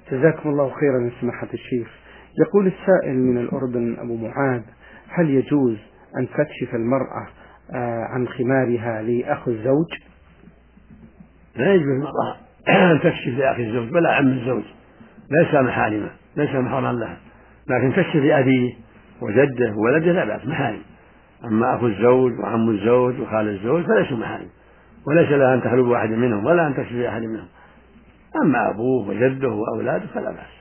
جزاكم الله خيرا يا سماحة الشيخ. يقول السائل من الأردن أبو معاذ: هل يجوز أن تكشف المرأة عن خمارها لأخ الزوج؟ لا يجوز المرأة أن تكشف لأخي الزوج ولا عم الزوج، ليس محارمة، ليس محرما لها، لكن تكشف لأبيه وجده وولده لا بأس، محارم. أما أخو الزوج وعم الزوج وخال الزوج فليسوا محارم، وليس لها أن تخلو بواحد منهم ولا أن تكشف لأحد منهم. أما أبوه وجده وأولاده فلا بأس.